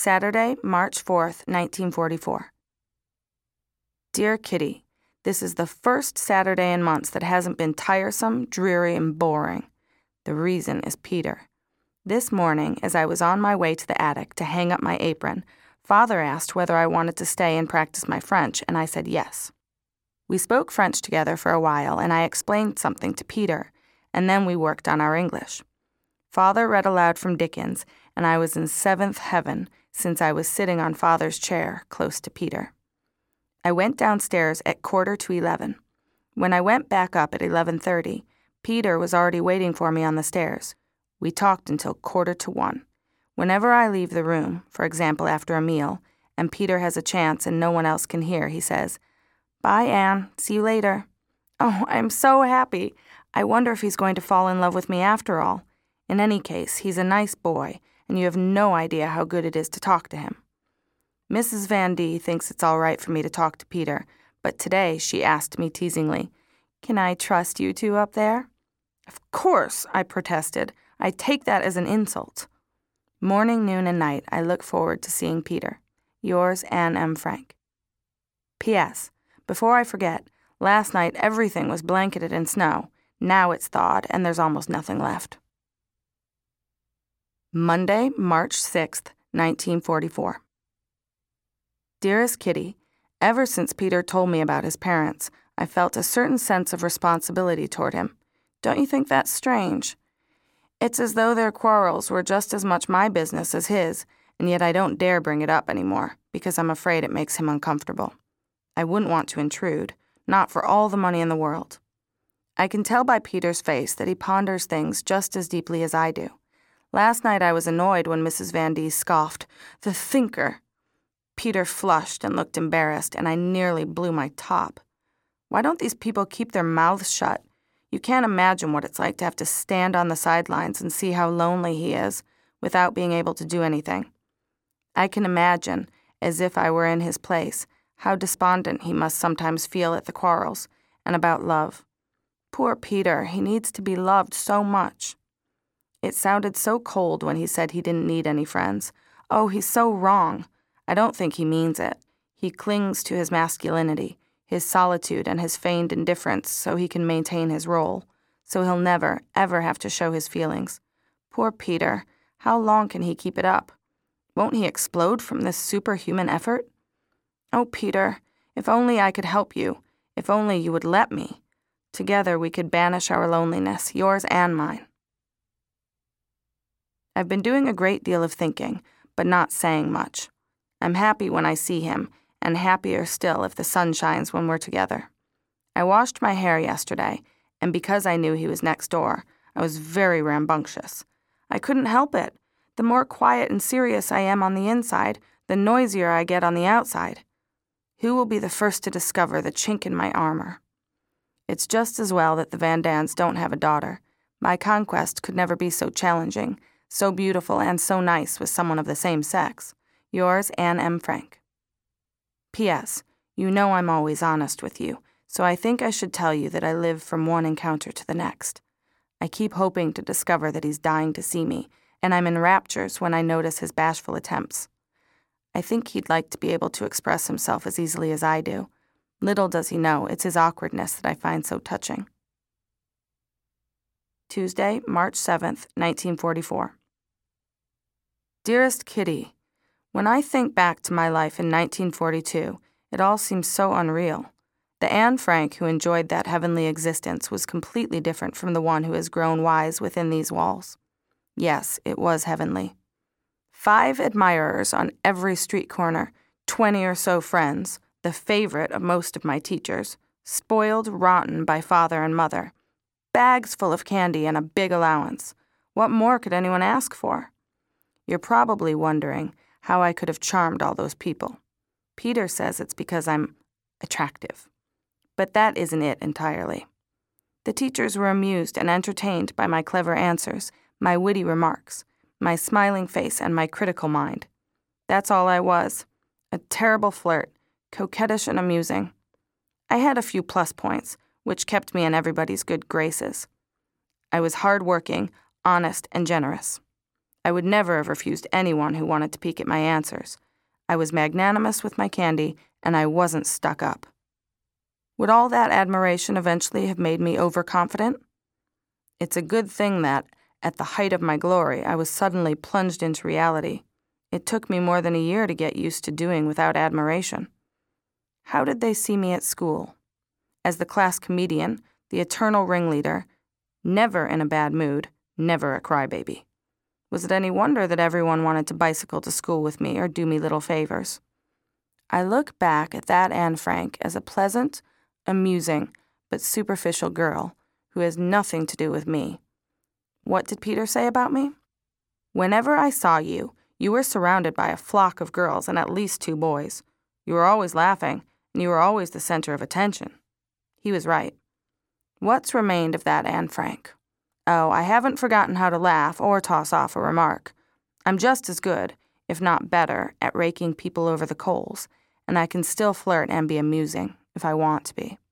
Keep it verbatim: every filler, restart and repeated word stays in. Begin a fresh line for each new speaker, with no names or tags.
Saturday, March fourth, nineteen forty-four. Dear Kitty, this is the first Saturday in months that hasn't been tiresome, dreary, and boring. The reason is Peter. This morning, as I was on my way to the attic to hang up my apron, Father asked whether I wanted to stay and practice my French, and I said yes. We spoke French together for a while, and I explained something to Peter, and then we worked on our English. Father read aloud from Dickens, and I was in seventh heaven since I was sitting on Father's chair close to Peter. I went downstairs at quarter to eleven. When I went back up at eleven thirty, Peter was already waiting for me on the stairs. We talked until quarter to one. Whenever I leave the room, for example after a meal, and Peter has a chance and no one else can hear, he says, "Bye, Anne. See you later." Oh, I'm so happy. I wonder if he's going to fall in love with me after all. In any case, he's a nice boy, and you have no idea how good it is to talk to him. Missus Van D thinks it's all right for me to talk to Peter, but today she asked me teasingly, "Can I trust you two up there?" "Of course," I protested. "I take that as an insult." Morning, noon, and night, I look forward to seeing Peter. Yours, Anne M. Frank. P S. Before I forget, last night everything was blanketed in snow. Now it's thawed, and there's almost nothing left. Monday, March sixth, nineteen forty-four. Dearest Kitty, ever since Peter told me about his parents, I felt a certain sense of responsibility toward him. Don't you think that's strange? It's as though their quarrels were just as much my business as his, and yet I don't dare bring it up anymore, because I'm afraid it makes him uncomfortable. I wouldn't want to intrude, not for all the money in the world. I can tell by Peter's face that he ponders things just as deeply as I do. Last night I was annoyed when Missus Van D scoffed, "The thinker." Peter flushed and looked embarrassed, and I nearly blew my top. Why don't these people keep their mouths shut? You can't imagine what it's like to have to stand on the sidelines and see how lonely he is without being able to do anything. I can imagine, as if I were in his place, how despondent he must sometimes feel at the quarrels and about love. Poor Peter, he needs to be loved so much. It sounded so cold when he said he didn't need any friends. Oh, he's so wrong. I don't think he means it. He clings to his masculinity, his solitude, and his feigned indifference so he can maintain his role, so he'll never, ever have to show his feelings. Poor Peter, how long can he keep it up? Won't he explode from this superhuman effort? Oh, Peter, if only I could help you, if only you would let me. Together we could banish our loneliness, yours and mine. I've been doing a great deal of thinking, but not saying much. I'm happy when I see him, and happier still if the sun shines when we're together. I washed my hair yesterday, and because I knew he was next door, I was very rambunctious. I couldn't help it. The more quiet and serious I am on the inside, the noisier I get on the outside. Who will be the first to discover the chink in my armor? It's just as well that the Van Dans don't have a daughter. My conquest could never be so challenging, so beautiful and so nice with someone of the same sex. Yours, Anne M. Frank. P S. You know I'm always honest with you, so I think I should tell you that I live from one encounter to the next. I keep hoping to discover that he's dying to see me, and I'm in raptures when I notice his bashful attempts. I think he'd like to be able to express himself as easily as I do. Little does he know it's his awkwardness that I find so touching. Tuesday, March seventh, nineteen forty-four. Dearest Kitty, when I think back to my life in nineteen forty-two, it all seems so unreal. The Anne Frank who enjoyed that heavenly existence was completely different from the one who has grown wise within these walls. Yes, it was heavenly. Five admirers on every street corner, twenty or so friends, the favorite of most of my teachers, spoiled rotten by father and mother, bags full of candy and a big allowance. What more could anyone ask for? You're probably wondering how I could have charmed all those people. Peter says it's because I'm attractive. But that isn't it entirely. The teachers were amused and entertained by my clever answers, my witty remarks, my smiling face, and my critical mind. That's all I was. A terrible flirt, coquettish and amusing. I had a few plus points, which kept me in everybody's good graces. I was hard-working, honest, and generous. I would never have refused anyone who wanted to peek at my answers. I was magnanimous with my candy, and I wasn't stuck up. Would all that admiration eventually have made me overconfident? It's a good thing that, at the height of my glory, I was suddenly plunged into reality. It took me more than a year to get used to doing without admiration. How did they see me at school? As the class comedian, the eternal ringleader, never in a bad mood, never a crybaby. Was it any wonder that everyone wanted to bicycle to school with me or do me little favors? I look back at that Anne Frank as a pleasant, amusing, but superficial girl who has nothing to do with me. What did Peter say about me? Whenever I saw you, you were surrounded by a flock of girls and at least two boys. You were always laughing, and you were always the center of attention. He was right. What's remained of that Anne Frank? Oh, I haven't forgotten how to laugh or toss off a remark. I'm just as good, if not better, at raking people over the coals, and I can still flirt and be amusing if I want to be.